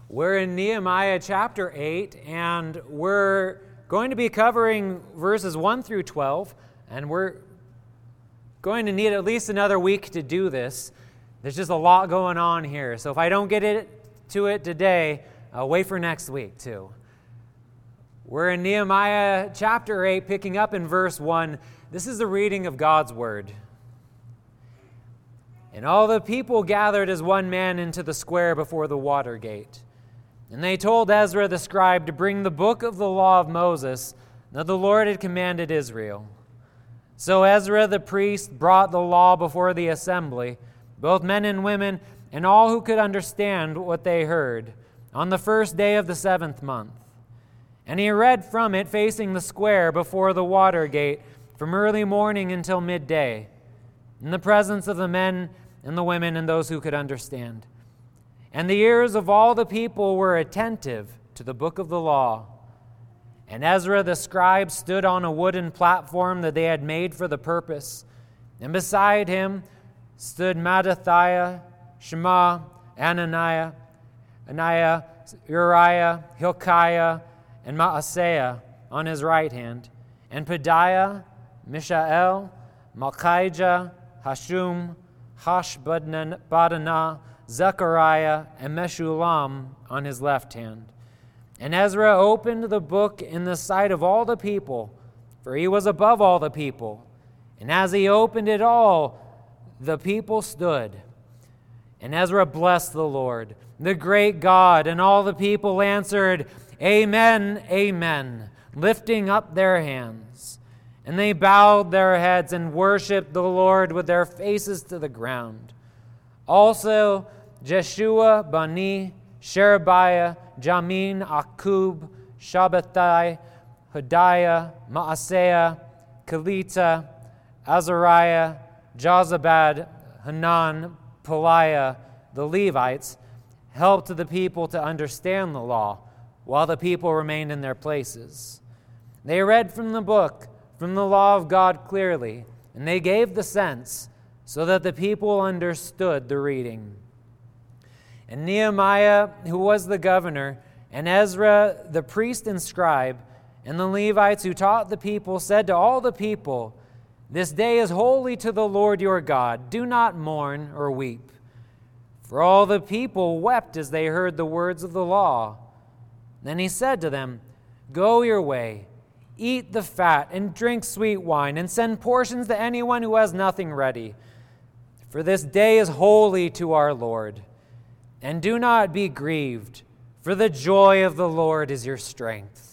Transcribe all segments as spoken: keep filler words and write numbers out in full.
We're in Nehemiah chapter eight, and we're going to be covering verses one through twelve, and we're going to need at least another week to do this. There's just a lot going on here, so if I don't get it to it today, I'll wait for next week too. We're in Nehemiah chapter eight, picking up in verse one. This is the reading of God's word. And all the people gathered as one man into the square before the water gate. And they told Ezra the scribe to bring the book of the law of Moses that the Lord had commanded Israel. So Ezra the priest brought the law before the assembly, both men and women, and all who could understand what they heard, on the first day of the seventh month. And he read from it facing the square before the water gate from early morning until midday, in the presence of the men and the women and those who could understand. And the ears of all the people were attentive to the book of the law. And Ezra the scribe stood on a wooden platform that they had made for the purpose. And beside him stood Mattathiah, Shema, Ananiah, Ananiah, Uriah, Hilkiah, and Maaseiah on his right hand, and Pedaiah, Mishael, Malchijah, Hashum, Hashbaddanah, Zechariah, and Meshullam on his left hand. And Ezra opened the book in the sight of all the people, for he was above all the people. And as he opened it all, the people stood. And Ezra blessed the Lord, the great God, and all the people answered, Amen, Amen, lifting up their hands. And they bowed their heads and worshipped the Lord with their faces to the ground. Also, Jeshua, Bani, Sherebiah, Jamin, Akub, Shabbatai, Hodiah, Maaseiah, Kelita, Azariah, Jozabad, Hanan, Peliah, the Levites, helped the people to understand the law, while the people remained in their places. They read from the book, from the law of God clearly, and they gave the sense, so that the people understood the reading. And Nehemiah, who was the governor, and Ezra, the priest and scribe, and the Levites who taught the people, said to all the people, This day is holy to the Lord your God. Do not mourn or weep. For all the people wept as they heard the words of the law. Then he said to them, Go your way, eat the fat, and drink sweet wine, and send portions to anyone who has nothing ready. For this day is holy to our Lord. And do not be grieved, for the joy of the Lord is your strength.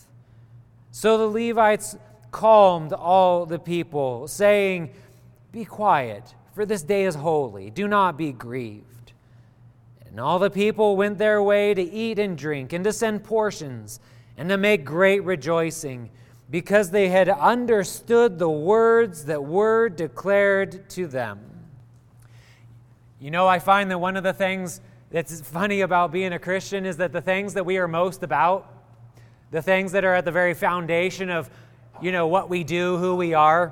So the Levites calmed all the people, saying, Be quiet, for this day is holy. Do not be grieved. And all the people went their way to eat and drink, and to send portions, and to make great rejoicing, because they had understood the words that were declared to them. You know, I find that one of the things that's funny about being a Christian is that the things that we are most about, the things that are at the very foundation of, you know, what we do, who we are,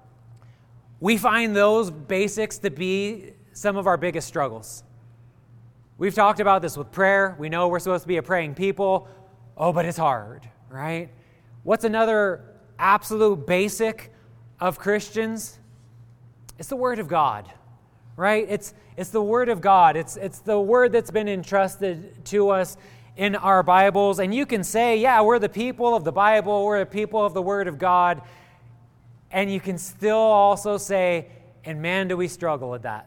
we find those basics to be some of our biggest struggles. We've talked about this with prayer. We know we're supposed to be a praying people. Oh, but it's hard, right? What's another absolute basic of Christians? It's the Word of God. Right? It's it's the Word of God. It's it's the Word that's been entrusted to us in our Bibles. And you can say, yeah, we're the people of the Bible. We're the people of the Word of God. And you can still also say, and man, do we struggle with that.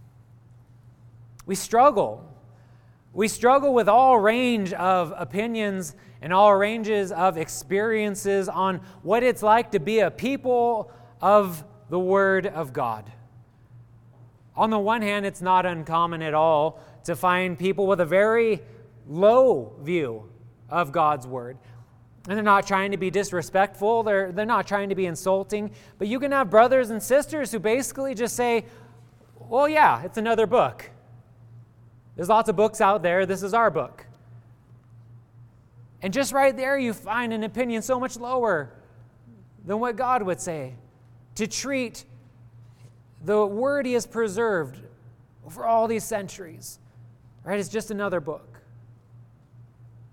We struggle. We struggle with all range of opinions and all ranges of experiences on what it's like to be a people of the Word of God. On the one hand, it's not uncommon at all to find people with a very low view of God's Word. And they're not trying to be disrespectful, they're, they're not trying to be insulting, but you can have brothers and sisters who basically just say, well, yeah, it's another book. There's lots of books out there, this is our book. And just right there you find an opinion so much lower than what God would say. To treat the Word He has preserved for all these centuries, right? It's just another book.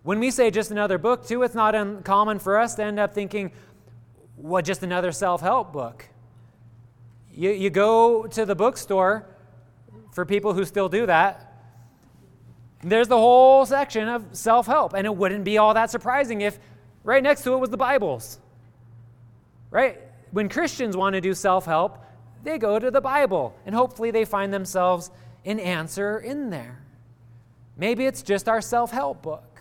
When we say just another book, too, it's not uncommon for us to end up thinking, what, just another self-help book? You, you go to the bookstore, for people who still do that, there's the whole section of self-help, and it wouldn't be all that surprising if right next to it was the Bibles, right? When Christians want to do self-help, they go to the Bible, and hopefully they find themselves an answer in there. Maybe it's just our self-help book.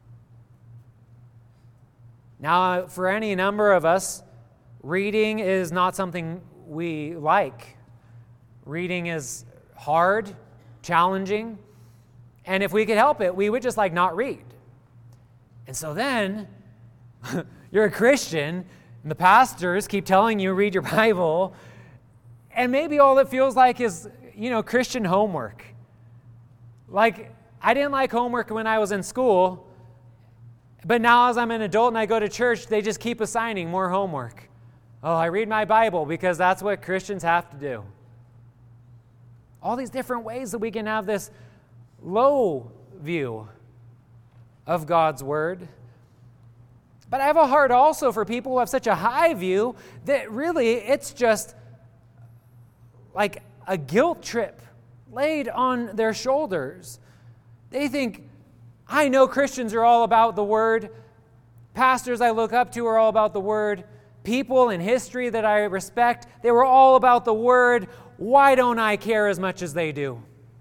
Now, for any number of us, reading is not something we like. Reading is hard, challenging, and if we could help it, we would just like not read. And so then, you're a Christian, and the pastors keep telling you read your Bible, and maybe all it feels like is, you know, Christian homework. Like, I didn't like homework when I was in school, but now as I'm an adult and I go to church, they just keep assigning more homework. Oh, I read my Bible because that's what Christians have to do. All these different ways that we can have this low view of God's Word. But I have a heart also for people who have such a high view that really it's just like a guilt trip laid on their shoulders. They think, I know Christians are all about the Word. Pastors I look up to are all about the Word. People in history that I respect, they were all about the Word. Why don't I care as much as they do?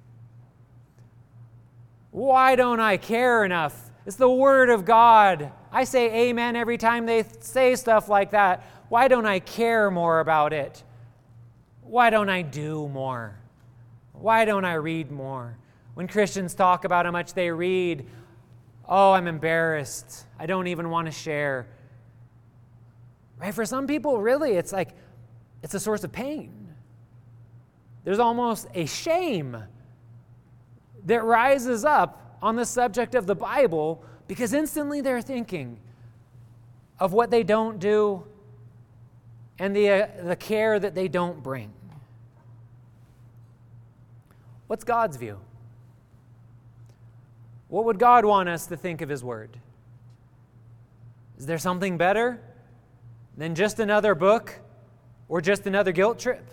Why don't I care enough? It's the Word of God. I say amen every time they say stuff like that. Why don't I care more about it? Why don't I do more? Why don't I read more? When Christians talk about how much they read, oh, I'm embarrassed. I don't even want to share. Right? For some people, really, it's like, it's a source of pain. There's almost a shame that rises up on the subject of the Bible because instantly they're thinking of what they don't do and the, uh, the care that they don't bring. What's God's view? What would God want us to think of His Word? Is there something better than just another book or just another guilt trip?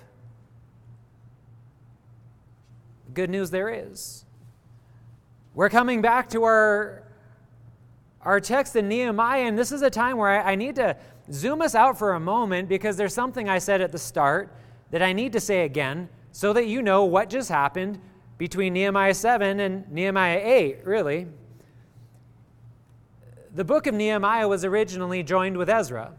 The good news there is. We're coming back to our, our text in Nehemiah, and this is a time where I, I need to zoom us out for a moment because there's something I said at the start that I need to say again so that you know what just happened between Nehemiah seven and Nehemiah eight, really. The book of Nehemiah was originally joined with Ezra.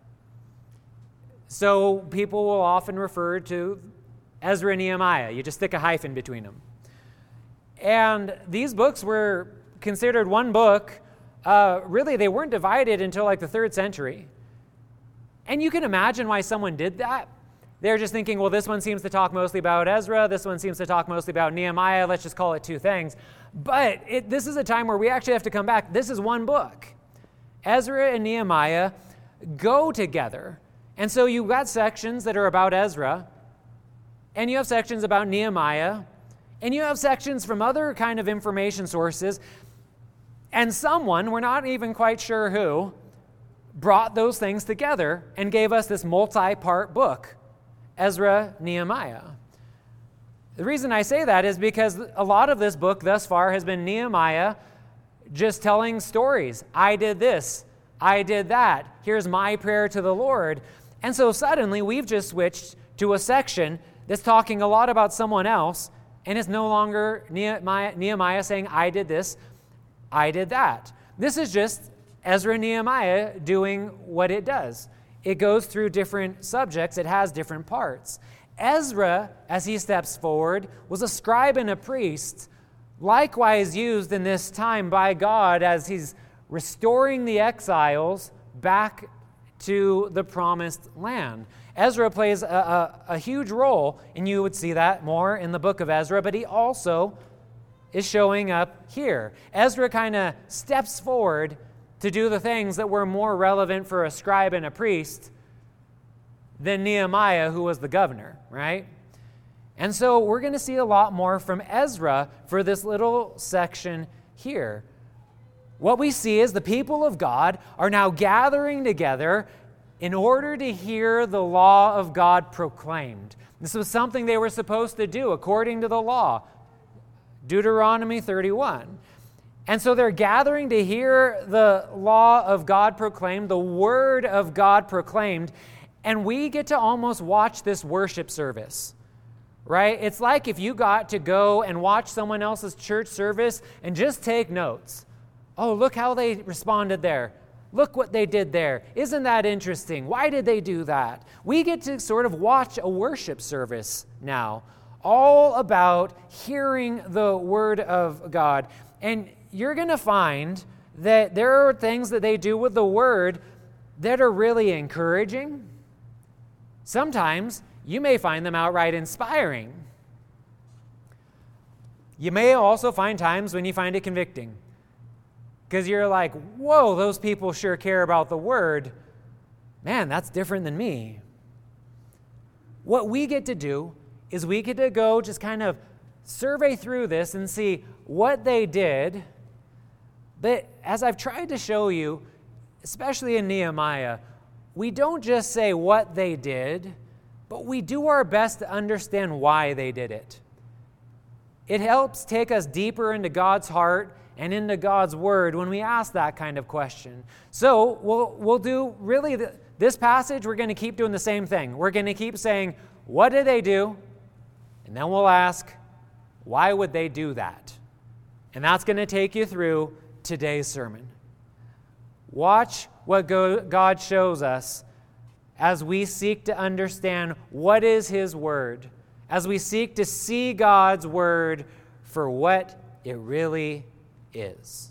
So people will often refer to Ezra and Nehemiah. You just stick a hyphen between them. And these books were considered one book. Uh, really, they weren't divided until like the third century. And you can imagine why someone did that. They're just thinking, well, this one seems to talk mostly about Ezra. This one seems to talk mostly about Nehemiah. Let's just call it two things. But it, this is a time where we actually have to come back. This is one book. Ezra and Nehemiah go together. And so you've got sections that are about Ezra, and you have sections about Nehemiah, and you have sections from other kind of information sources, and someone, we're not even quite sure who, brought those things together and gave us this multi-part book, Ezra, Nehemiah. The reason I say that is because a lot of this book thus far has been Nehemiah just telling stories. I did this. I did that. Here's my prayer to the Lord. And so suddenly we've just switched to a section that's talking a lot about someone else, and it's no longer Nehemiah, Nehemiah saying, I did this, I did that. This is just Ezra and Nehemiah doing what it does. It goes through different subjects. It has different parts. Ezra, as he steps forward, was a scribe and a priest, likewise used in this time by God as he's restoring the exiles back to the promised land. Ezra plays a, a, a huge role, and you would see that more in the book of Ezra, but he also is showing up here. Ezra kind of steps forward to do the things that were more relevant for a scribe and a priest than Nehemiah, who was the governor, right? And so we're going to see a lot more from Ezra for this little section here. What we see is the people of God are now gathering together in order to hear the law of God proclaimed. This was something they were supposed to do according to the law, Deuteronomy thirty-one. And so they're gathering to hear the law of God proclaimed, the word of God proclaimed, and we get to almost watch this worship service, right? It's like if you got to go and watch someone else's church service and just take notes. Oh, look how they responded there. Look what they did there. Isn't that interesting? Why did they do that? We get to sort of watch a worship service now, all about hearing the word of God. And you're going to find that there are things that they do with the word that are really encouraging. Sometimes you may find them outright inspiring. You may also find times when you find it convicting, because you're like, whoa, those people sure care about the word. Man, that's different than me. What we get to do is we get to go just kind of survey through this and see what they did. But as I've tried to show you, especially in Nehemiah, we don't just say what they did, but we do our best to understand why they did it. It helps take us deeper into God's heart and into God's word when we ask that kind of question. So we'll, we'll do really the, this passage, we're going to keep doing the same thing. We're going to keep saying, what did they do? And then we'll ask, why would they do that? And that's going to take you through today's sermon. Watch what go, God shows us as we seek to understand what is His word, as we seek to see God's word for what it really is.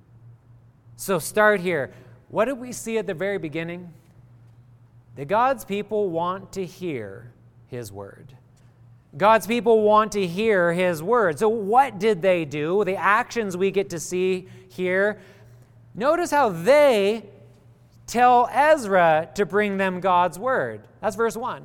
So start here. What did we see at the very beginning? That God's people want to hear His word. God's people want to hear His word. So what did they do? The actions we get to see here. Notice how they tell Ezra to bring them God's word. That's verse one.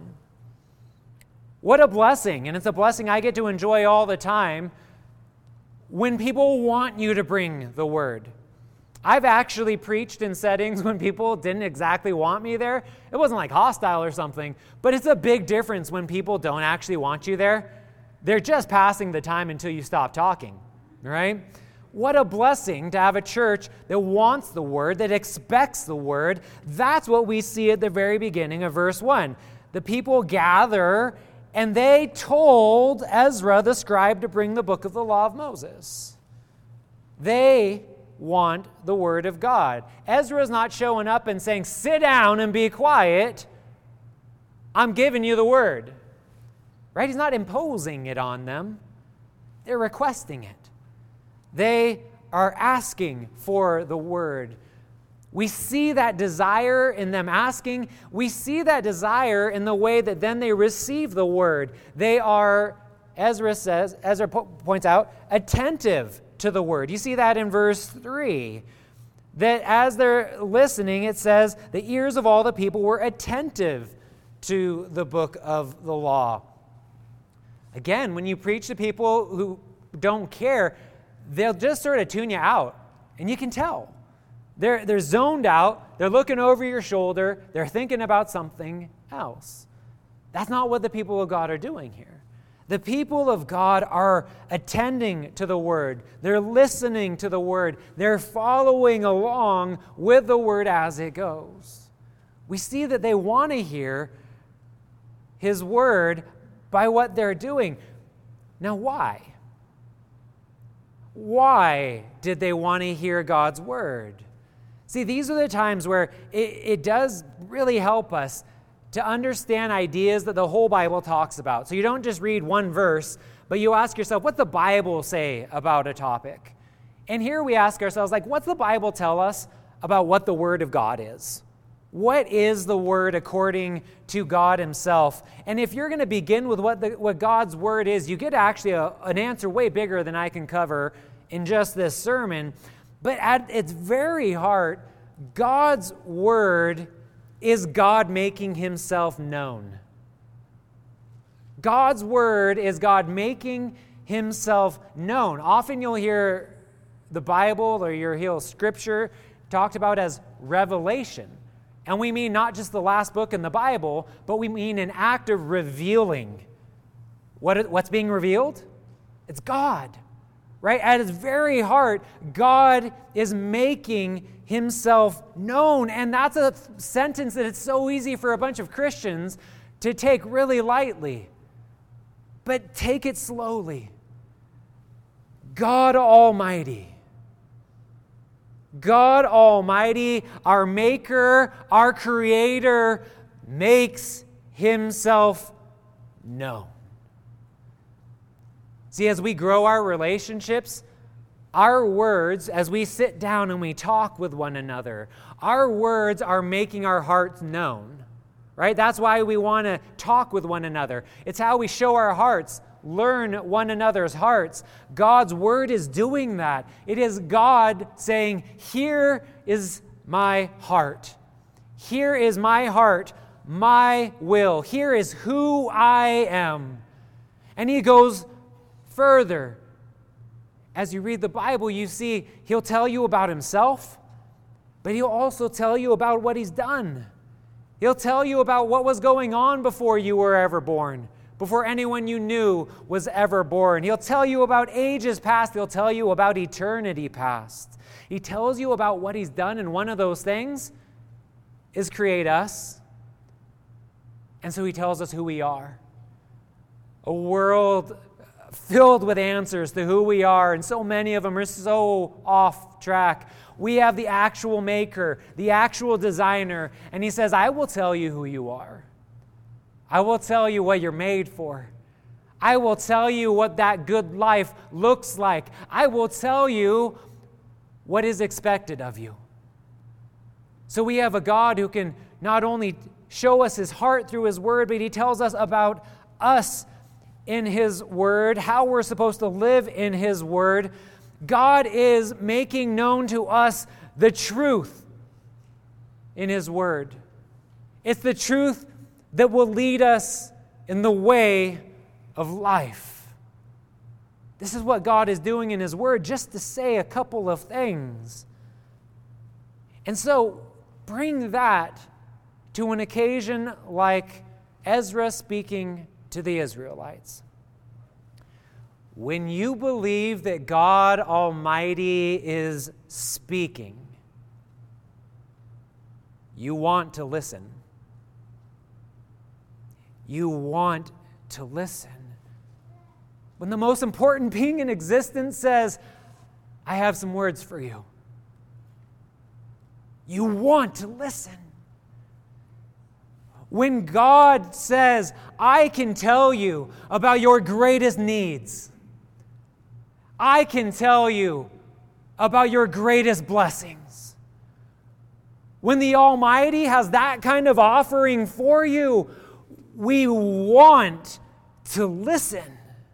What a blessing, and it's a blessing I get to enjoy all the time when people want you to bring the word. I've actually preached in settings when people didn't exactly want me there. It wasn't like hostile or something, but it's a big difference when people don't actually want you there. They're just passing the time until you stop talking, right? What a blessing to have a church that wants the word, that expects the word. That's what we see at the very beginning of verse one. The people gather, and they told Ezra, the scribe, to bring the book of the law of Moses. They want the word of God. Ezra's not showing up and saying, sit down and be quiet. I'm giving you the word. Right? He's not imposing it on them. They're requesting it. They are asking for the word. We see that desire in them asking. We see that desire in the way that then they receive the word. They are, Ezra says, Ezra po- points out, attentive to the word. You see that in verse three. That as they're listening, it says, the ears of all the people were attentive to the book of the law. Again, when you preach to people who don't care, they'll just sort of tune you out, and you can tell. They're, they're zoned out, they're looking over your shoulder, they're thinking about something else. That's not what the people of God are doing here. The people of God are attending to the word, they're listening to the word, they're following along with the word as it goes. We see that they want to hear His word by what they're doing. Now, why? Why did they want to hear God's word? See, these are the times where it, it does really help us to understand ideas that the whole Bible talks about. So you don't just read one verse, but you ask yourself, what's the Bible say about a topic? And here we ask ourselves, like, what's the Bible tell us about what the Word of God is? What is the Word according to God Himself? And if you're going to begin with what the, what God's Word is, you get actually a, an answer way bigger than I can cover in just this sermon. But at its very heart, God's Word is God making Himself known. God's Word is God making Himself known. Often you'll hear the Bible, or your hear Scripture talked about as revelation. And we mean not just the last book in the Bible, but we mean an act of revealing. What, what's being revealed? It's God, right? At its very heart, God is making himself known. And that's a sentence that it's so easy for a bunch of Christians to take really lightly. But take it slowly. God Almighty. God Almighty, our Maker, our Creator, makes himself known. See, as we grow our relationships, our words, as we sit down and we talk with one another, our words are making our hearts known, right? That's why we want to talk with one another. It's how we show our hearts, learn one another's hearts. God's word is doing that. It is God saying, here is my heart. Here is my heart, my will. Here is who I am. And he goes further. As you read the Bible, you see he'll tell you about himself, but he'll also tell you about what he's done. He'll tell you about what was going on before you were ever born, before anyone you knew was ever born. He'll tell you about ages past. He'll tell you about eternity past. He tells you about what he's done, and one of those things is create us. And so he tells us who we are. A world filled with answers to who we are, and so many of them are so off track. We have the actual maker, the actual designer, and he says, I will tell you who you are. I will tell you what you're made for. I will tell you what that good life looks like. I will tell you what is expected of you. So we have a God who can not only show us his heart through his word, but he tells us about us in his word, how we're supposed to live in his word. God is making known to us the truth in his word. It's the truth that will lead us in the way of life. This is what God is doing in his word, just to say a couple of things. And so bring that to an occasion like Ezra speaking to the Israelites. When you believe that God Almighty is speaking, you want to listen. You want to listen. When the most important being in existence says, I have some words for you, you want to listen. When God says, I can tell you about your greatest needs, I can tell you about your greatest blessings. When the Almighty has that kind of offering for you, we want to listen.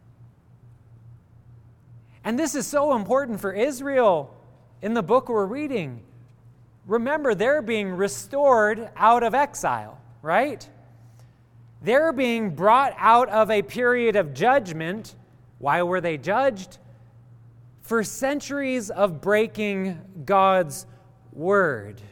And this is so important for Israel in the book we're reading. Remember, they're being restored out of exile, right? They're being brought out of a period of judgment. Why were they judged? For centuries of breaking God's word.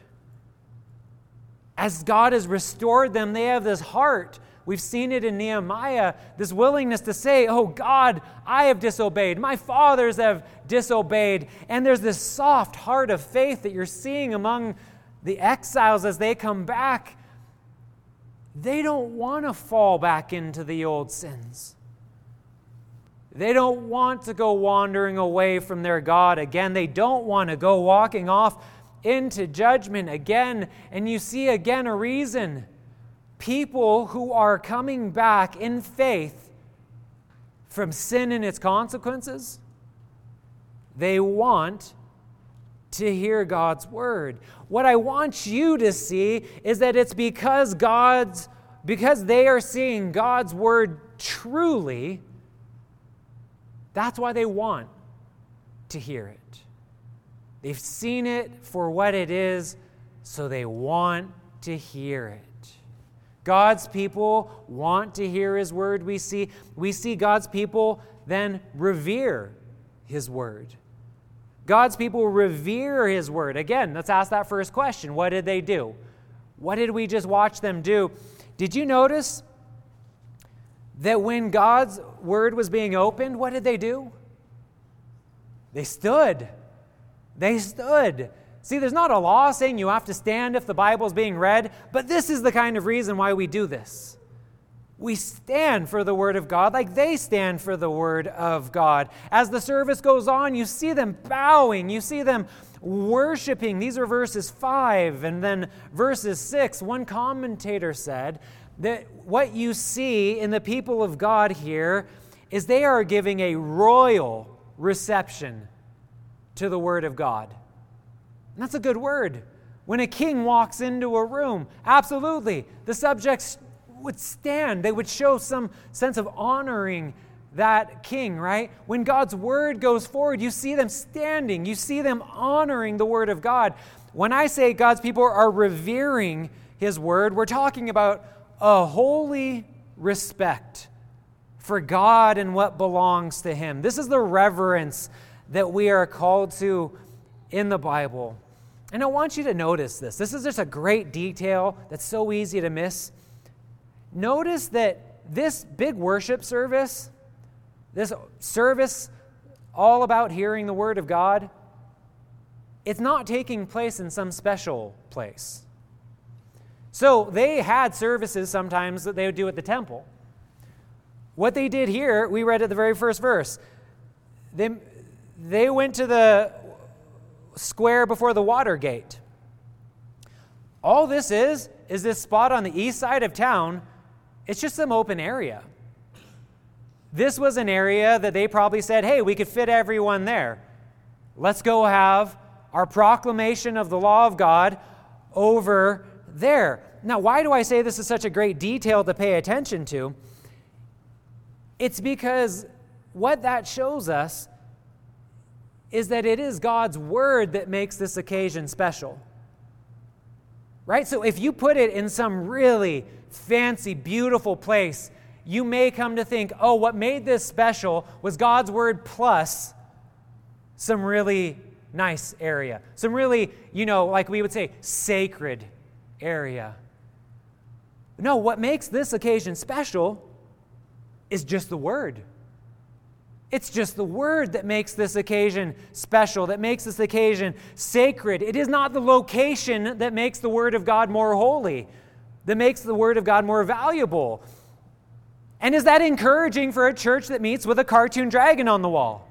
As God has restored them, they have this heart. We've seen it in Nehemiah, this willingness to say, oh God, I have disobeyed. My fathers have disobeyed. And there's this soft heart of faith that you're seeing among the exiles as they come back. They don't want to fall back into the old sins. They don't want to go wandering away from their God again. They don't want to go walking off into judgment again. And you see again a reason. People who are coming back in faith from sin and its consequences, they want to hear God's word. What I want you to see is that it's because God's, because they are seeing God's word truly, that's why they want to hear it. They've seen it for what it is, so they want to hear it. God's people want to hear his word. We see, we see God's people then revere his word. God's people revere his word. Again, let's ask that first question. What did they do? What did we just watch them do? Did you notice that when God's word was being opened, what did they do? They stood. They stood. See, there's not a law saying you have to stand if the Bible is being read, but this is the kind of reason why we do this. We stand for the Word of God like they stand for the Word of God. As the service goes on, you see them bowing. You see them worshiping. These are verses five and then verses six. One commentator said that what you see in the people of God here is they are giving a royal reception to the Word of God. And that's a good word. When a king walks into a room, absolutely, the subjects would stand. They would show some sense of honoring that king, right? When God's word goes forward, you see them standing. You see them honoring the word of God. When I say God's people are revering his word, we're talking about a holy respect for God and what belongs to him. This is the reverence that we are called to in the Bible. And I want you to notice this. This is just a great detail that's so easy to miss. Notice that this big worship service, this service all about hearing the Word of God, it's not taking place in some special place. So they had services sometimes that they would do at the temple. What they did here, we read at the very first verse. They, they went to the square before the water gate. All this is, is this spot on the east side of town. It's just some open area. This was an area that they probably said, hey, we could fit everyone there. Let's go have our proclamation of the law of God over there. Now, why do I say this is such a great detail to pay attention to? It's because what that shows us is that it is God's word that makes this occasion special. Right? So if you put it in some really fancy, beautiful place, you may come to think, oh, what made this special was God's word plus some really nice area. Some really, you know, like we would say, sacred area. No, what makes this occasion special is just the word. It's just the word that makes this occasion special, that makes this occasion sacred. It is not the location that makes the word of God more holy, that makes the word of God more valuable. And is that encouraging for a church that meets with a cartoon dragon on the wall?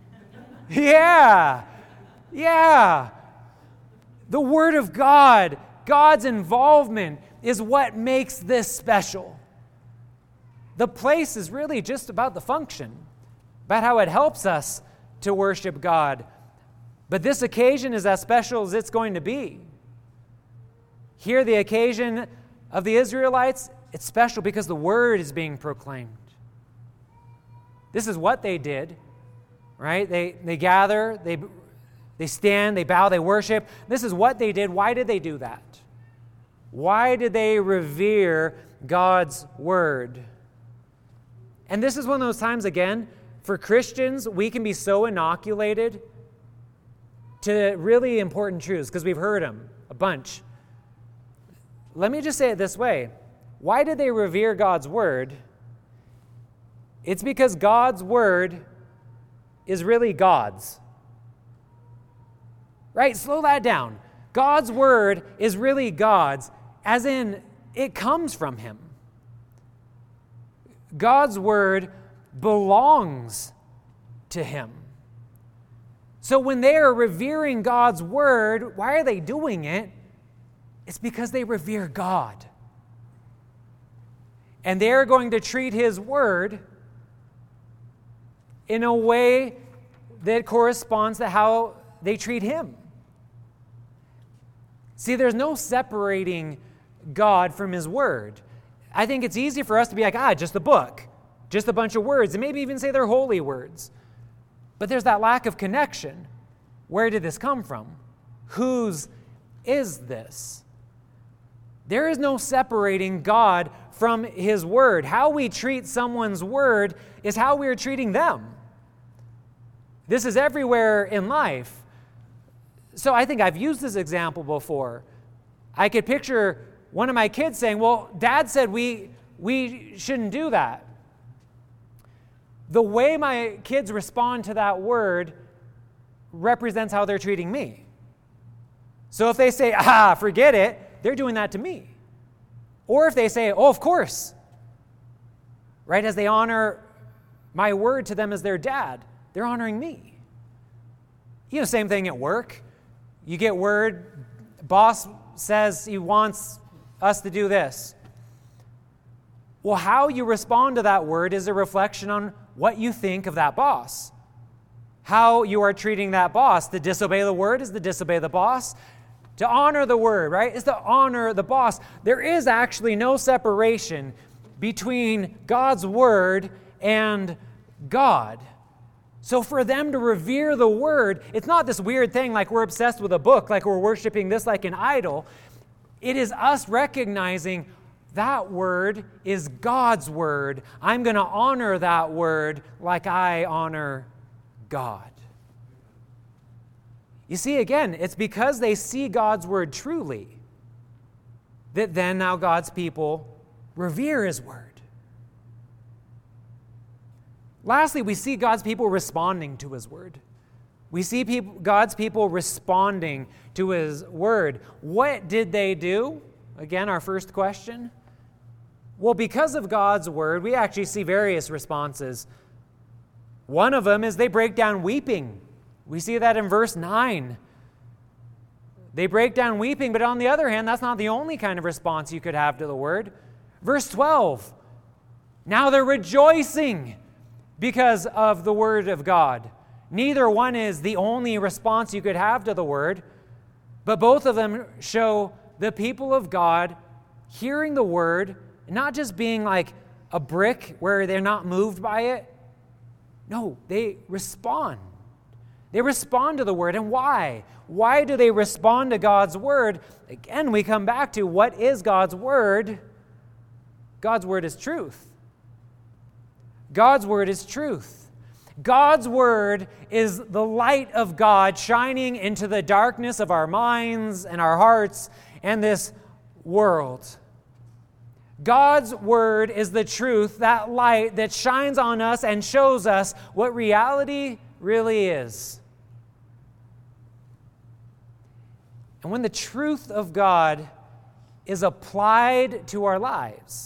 Yeah, yeah. The word of God, God's involvement is what makes this special. The place is really just about the function, about how it helps us to worship God. But this occasion is as special as it's going to be. Here, the occasion of the Israelites, it's special because the word is being proclaimed. This is what they did, right? They, they gather, they, they stand, they bow, they worship. This is what they did. Why did they do that? Why did they revere God's word? And this is one of those times, again, for Christians, we can be so inoculated to really important truths because we've heard them a bunch. Let me just say it this way. Why did they revere God's word? It's because God's word is really God's. Right? Slow that down. God's word is really God's, as in it comes from him. God's word belongs to him. So when they are revering God's word, why are they doing it? It's because they revere God. And they're going to treat his word in a way that corresponds to how they treat him. See, there's no separating God from his word. I think it's easy for us to be like, ah, just a book, just a bunch of words, and maybe even say they're holy words. But there's that lack of connection. Where did this come from? Whose is this? There is no separating God from his word. How we treat someone's word is how we are treating them. This is everywhere in life. So I think I've used this example before. I could picture one of my kids saying, well, Dad said we, we shouldn't do that. The way my kids respond to that word represents how they're treating me. So if they say, ah, forget it, they're doing that to me. Or if they say, oh, of course, right, as they honor my word to them as their dad, they're honoring me. You know, same thing at work. You get word, boss says he wants us to do this. Well, how you respond to that word is a reflection on what you think of that boss. How you are treating that boss. To disobey the word is to disobey the boss. To honor the word, right, is to honor the boss. There is actually no separation between God's word and God. So for them to revere the word, it's not this weird thing like we're obsessed with a book, like we're worshiping this like an idol. It is us recognizing that word is God's word. I'm going to honor that word like I honor God. You see, again, it's because they see God's word truly that then now God's people revere his word. Lastly, we see God's people responding to his word. We see people, God's people responding to his word. What did they do? Again, our first question. Well, because of God's word, we actually see various responses. One of them is they break down weeping. We see that in verse nine. They break down weeping, but on the other hand, that's not the only kind of response you could have to the word. Verse twelve. Now they're rejoicing because of the word of God. Neither one is the only response you could have to the word, but both of them show the people of God hearing the word, not just being like a brick where they're not moved by it. No, they respond. They respond to the word. And why? Why do they respond to God's word? Again, we come back to what is God's word? God's word is truth. God's word is truth. God's word is the light of God shining into the darkness of our minds and our hearts and this world. God's word is the truth, that light that shines on us and shows us what reality really is. And when the truth of God is applied to our lives,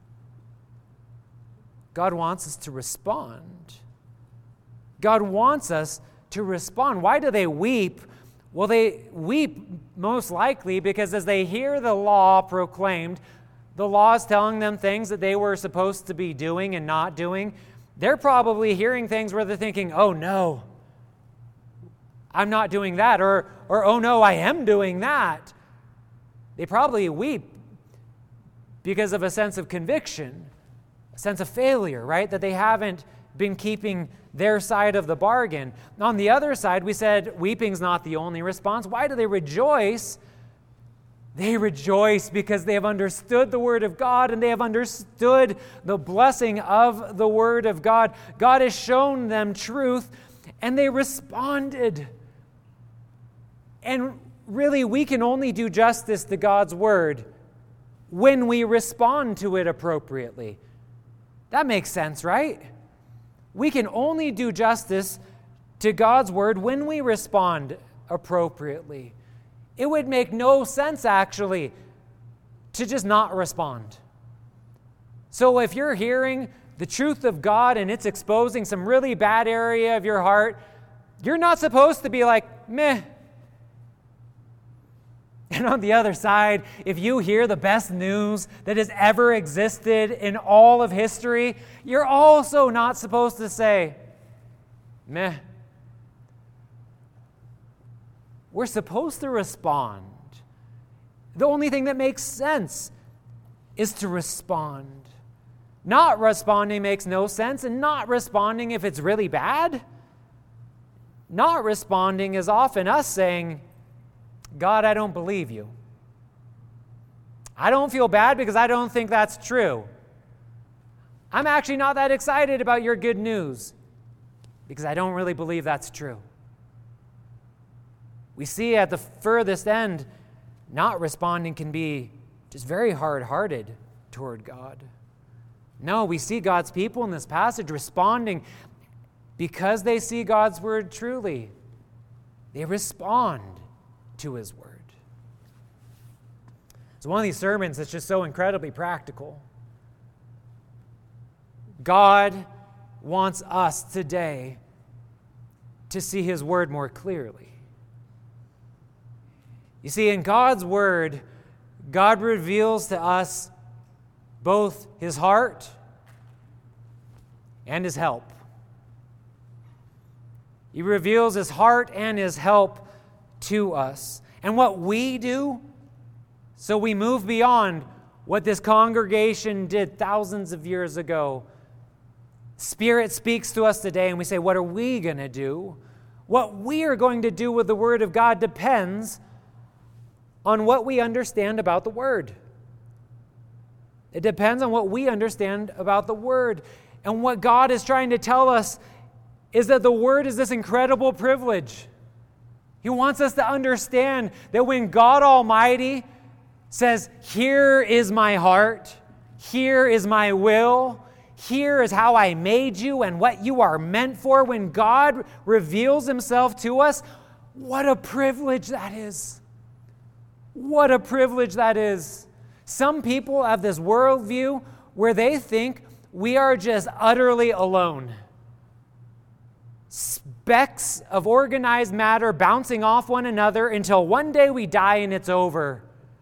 God wants us to respond. God wants us to respond. Why do they weep? Well, they weep most likely because as they hear the law proclaimed, the law is telling them things that they were supposed to be doing and not doing. They're probably hearing things where they're thinking, oh no, I'm not doing that, or, or oh no, I am doing that. They probably weep because of a sense of conviction, a sense of failure, right? That they haven't been keeping their side of the bargain. On the other side, we said weeping's not the only response. Why do they rejoice? They rejoice because they have understood the word of God and they have understood the blessing of the word of God. God has shown them truth and they responded. And really, we can only do justice to God's word when we respond to it appropriately. That makes sense, right? We can only do justice to God's word when we respond appropriately. It would make no sense, actually, to just not respond. So if you're hearing the truth of God and it's exposing some really bad area of your heart, you're not supposed to be like, meh. And on the other side, if you hear the best news that has ever existed in all of history, you're also not supposed to say, meh. We're supposed to respond. The only thing that makes sense is to respond. Not responding makes no sense, and not responding if it's really bad. Not responding is often us saying, God, I don't believe you. I don't feel bad because I don't think that's true. I'm actually not that excited about your good news because I don't really believe that's true. We see at the furthest end, not responding can be just very hard-hearted toward God. No, we see God's people in this passage responding because they see God's word truly. They respond to his word. It's one of these sermons that's just so incredibly practical. God wants us today to see his word more clearly. You see, in God's word, God reveals to us both his heart and his help. He reveals his heart and his help to us. And what we do, so we move beyond what this congregation did thousands of years ago. Spirit speaks to us today, and we say, what are we going to do? What we are going to do with the Word of God depends on what we understand about the Word. It depends on what we understand about the Word. And what God is trying to tell us is that the Word is this incredible privilege. He wants us to understand that when God Almighty says, here is my heart, here is my will, here is how I made you and what you are meant for, when God reveals himself to us, what a privilege that is. What a privilege that is. Some people have this worldview where they think we are just utterly alone. Specks of organized matter bouncing off one another until one day we die and it's over.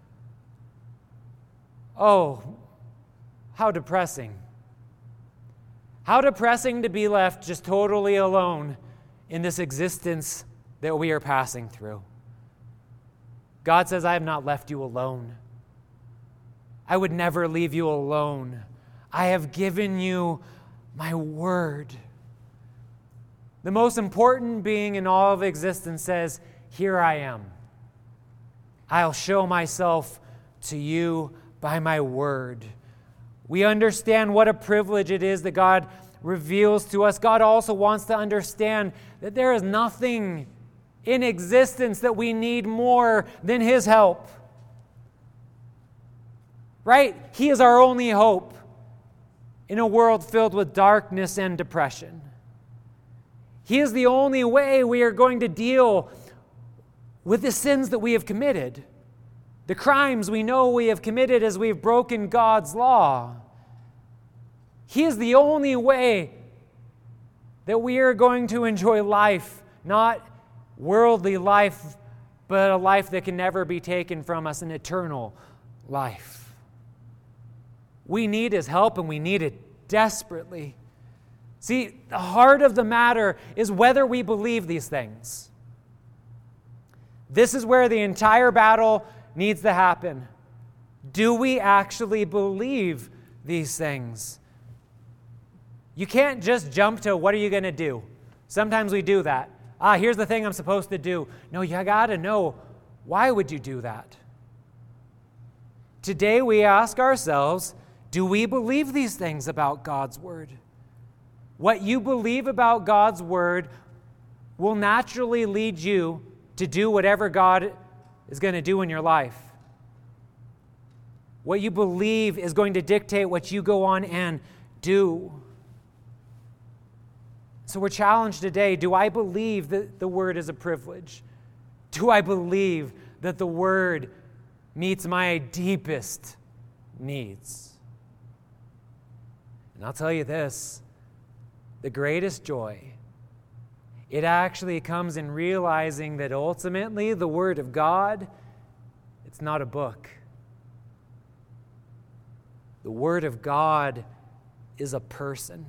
Oh, how depressing. How depressing to be left just totally alone in this existence that we are passing through. God says, I have not left you alone. I would never leave you alone. I have given you my word. The most important being in all of existence says, here I am. I'll show myself to you by my word. We understand what a privilege it is that God reveals to us. God also wants to understand that there is nothing in existence that we need more than his help. Right? He is our only hope in a world filled with darkness and depression. He is the only way we are going to deal with the sins that we have committed, the crimes we know we have committed as we've broken God's law. He is the only way that we are going to enjoy life, not worldly life, but a life that can never be taken from us, an eternal life. We need his help, and we need it desperately. See, the heart of the matter is whether we believe these things. This is where the entire battle needs to happen. Do we actually believe these things? You can't just jump to what are you going to do. Sometimes we do that. Ah, here's the thing I'm supposed to do. No, you got to know, why would you do that? Today we ask ourselves, do we believe these things about God's word? What you believe about God's word will naturally lead you to do whatever God is going to do in your life. What you believe is going to dictate what you go on and do. So we're challenged today, do I believe that the word is a privilege? Do I believe that the word meets my deepest needs? And I'll tell you this, the greatest joy, it actually comes in realizing that ultimately the Word of God, it's not a book. The Word of God is a person.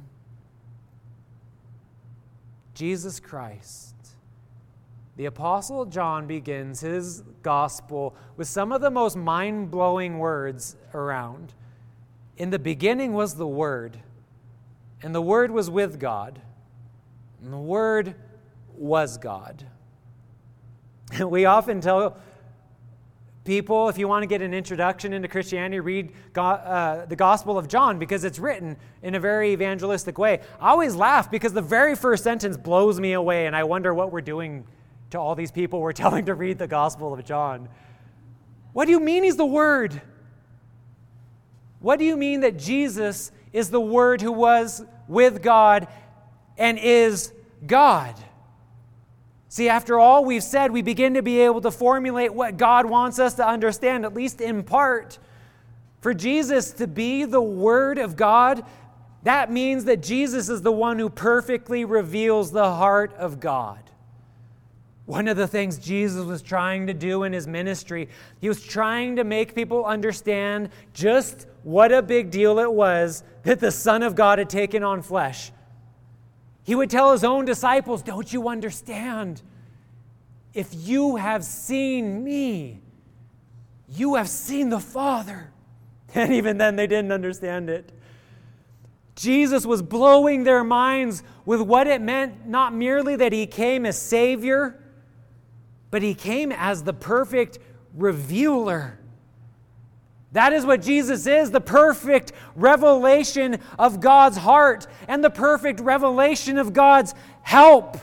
Jesus Christ. The Apostle John begins his gospel with some of the most mind-blowing words around. In the beginning was the Word, and the Word was with God, and the Word was God. We often tell people, if you want to get an introduction into Christianity, read God, uh, the Gospel of John, because it's written in a very evangelistic way. I always laugh because the very first sentence blows me away, and I wonder what we're doing to all these people we're telling to read the Gospel of John. What do you mean he's the Word? What do you mean that Jesus is the Word who was with God and is God? See, after all we've said, we begin to be able to formulate what God wants us to understand, at least in part. For Jesus to be the Word of God, that means that Jesus is the one who perfectly reveals the heart of God. One of the things Jesus was trying to do in his ministry, he was trying to make people understand just what a big deal it was that the Son of God had taken on flesh. He would tell his own disciples, don't you understand? If you have seen me, you have seen the Father. And even then they didn't understand it. Jesus was blowing their minds with what it meant, not merely that he came as Savior, but he came as the perfect revealer. That is what Jesus is, the perfect revelation of God's heart and the perfect revelation of God's help.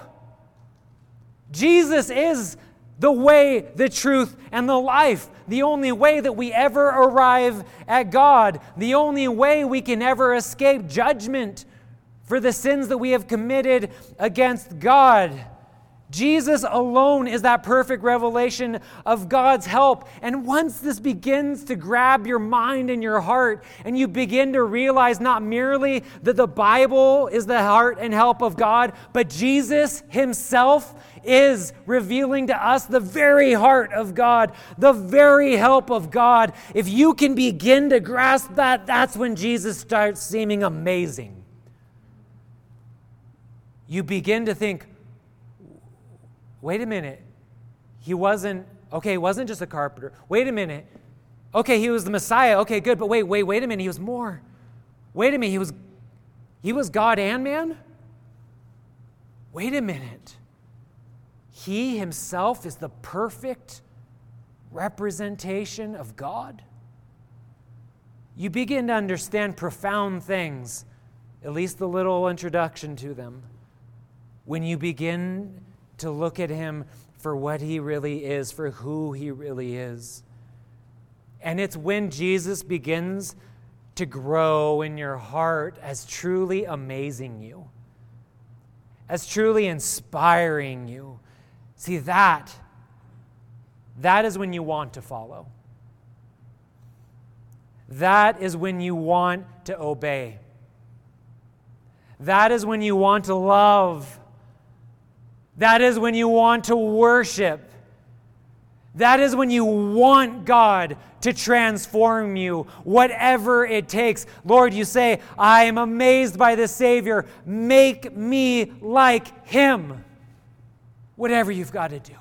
Jesus is the way, the truth, and the life. The only way that we ever arrive at God. The only way we can ever escape judgment for the sins that we have committed against God. Jesus alone is that perfect revelation of God's help. And once this begins to grab your mind and your heart, and you begin to realize not merely that the Bible is the heart and help of God, but Jesus himself is revealing to us the very heart of God, the very help of God. If you can begin to grasp that, that's when Jesus starts seeming amazing. You begin to think, wait a minute, he wasn't, okay, he wasn't just a carpenter. Wait a minute. Okay, he was the Messiah. Okay, good, but wait, wait, wait a minute, he was more. Wait a minute, he was, he was God and man? Wait a minute. He himself is the perfect representation of God? You begin to understand profound things, at least the little introduction to them, when you begin to look at him for what he really is, for who he really is. And it's when Jesus begins to grow in your heart as truly amazing you, as truly inspiring you. See, that, that is when you want to follow. That is when you want to obey. That is when you want to love. That is when you want to worship. That is when you want God to transform you, whatever it takes. Lord, you say, I am amazed by the Savior. Make me like him. Whatever you've got to do.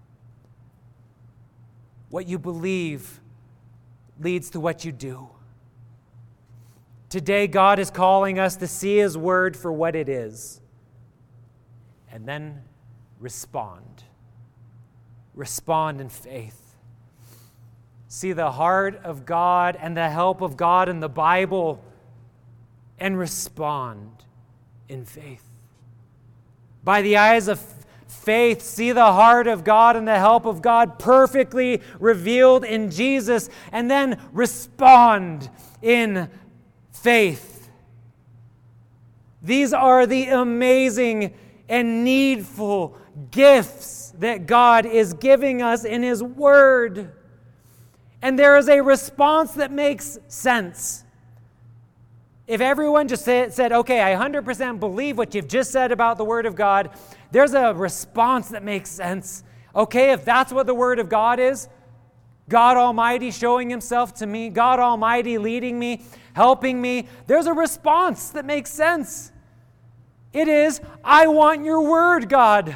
What you believe leads to what you do. Today, God is calling us to see his word for what it is. And then respond. Respond in faith. See the heart of God and the help of God in the Bible and respond in faith. By the eyes of faith, see the heart of God and the help of God perfectly revealed in Jesus, and then respond in faith. These are the amazing and needful gifts that God is giving us in his word. And there is a response that makes sense. If everyone just said, said, okay, I one hundred percent believe what you've just said about the word of God, there's a response that makes sense. Okay, if that's what the word of God is, God Almighty showing himself to me, God Almighty leading me, helping me, there's a response that makes sense. It is, I want your word, God.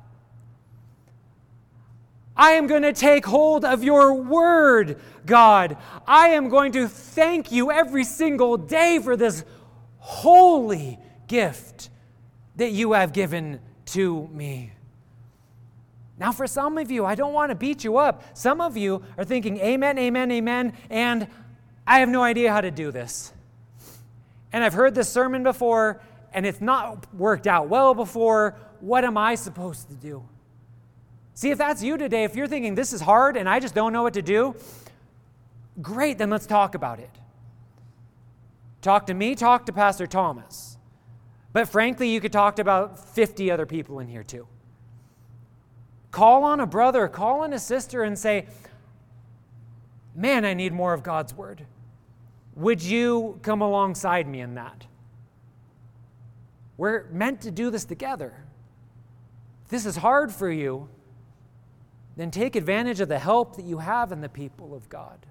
I am going to take hold of your word, God. I am going to thank you every single day for this holy gift that you have given to me. Now, for some of you, I don't want to beat you up. Some of you are thinking, amen, amen, amen, and I have no idea how to do this. And I've heard this sermon before, and it's not worked out well before. What am I supposed to do? See, if that's you today, if you're thinking this is hard and I just don't know what to do, great, then let's talk about it. Talk to me, talk to Pastor Thomas. But frankly, you could talk to about fifty other people in here too. Call on a brother, call on a sister and say, man, I need more of God's word. Would you come alongside me in that? We're meant to do this together. If this is hard for you, then take advantage of the help that you have in the people of God.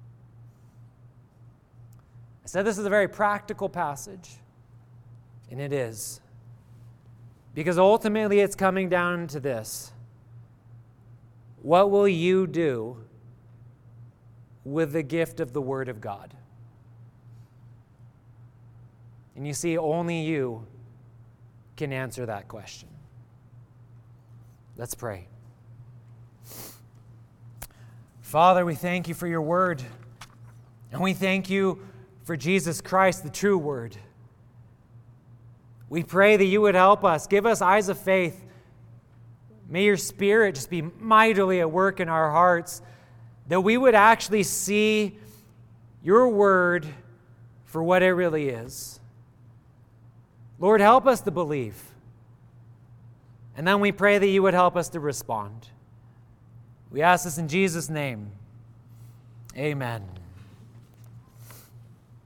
I said this is a very practical passage, and it is. Because ultimately it's coming down to this. What will you do with the gift of the Word of God? And you see, only you can answer that question. Let's pray. Father, we thank you for your word. And we thank you for Jesus Christ, the true word. We pray that you would help us, give us eyes of faith. May your Spirit just be mightily at work in our hearts, that we would actually see your word for what it really is. Lord, help us to believe. And then we pray that you would help us to respond. We ask this in Jesus' name. Amen.